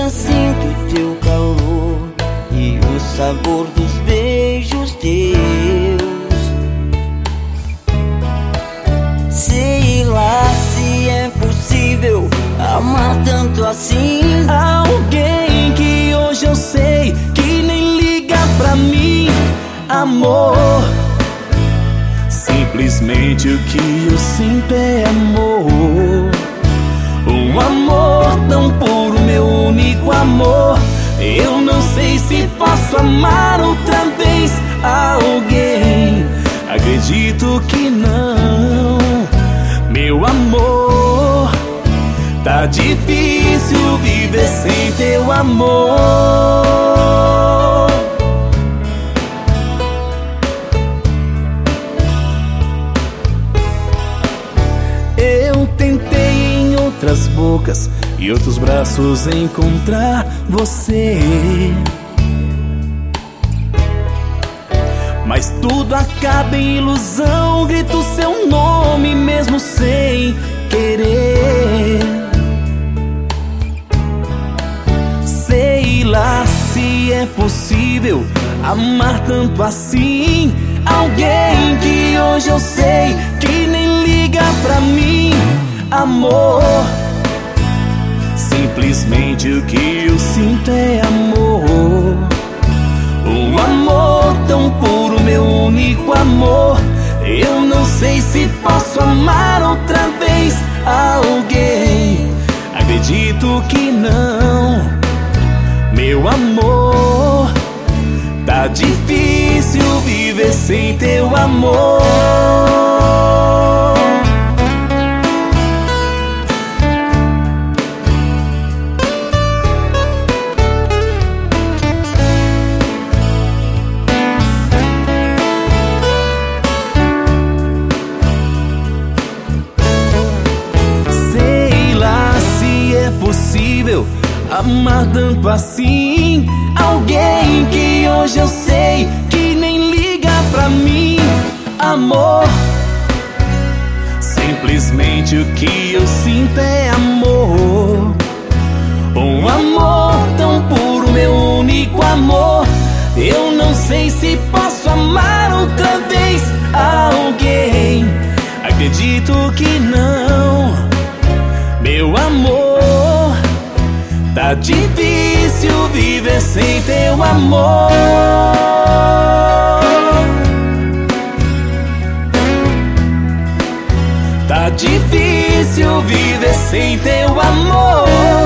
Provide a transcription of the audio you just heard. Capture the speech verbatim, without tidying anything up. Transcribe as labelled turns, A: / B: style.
A: ainda sinto teu calor e o sabor dos beijos teus. Sei lá se é possível amar tanto assim
B: alguém que hoje eu sei que nem liga pra mim. Amor, simplesmente o que eu sinto é amor. Um amor tão puro, meu único amor. Eu não sei se posso amar outra vez alguém. Acredito que não, meu amor. Tá difícil viver sem teu amor. Eu tentei em outras bocas e outros braços encontrar você, mas tudo acaba em ilusão. Grito seu nome mesmo sem querer. Sei lá se é possível amar tanto assim alguém que hoje eu sei que nem liga pra mim. Amor, simplesmente o que eu sinto é amor. Um amor tão puro, meu único amor. Eu não sei se posso amar outra vez alguém. Acredito que não, meu amor. Tá difícil viver sem teu amor. Possível amar tanto assim alguém que hoje eu sei que nem liga pra mim. Amor, simplesmente o que eu sinto é amor. Um amor tão puro, meu único amor. Eu não sei se posso amar outra vez alguém. Acredito que não, meu amor. Tá difícil viver sem teu amor. Tá difícil viver sem teu amor.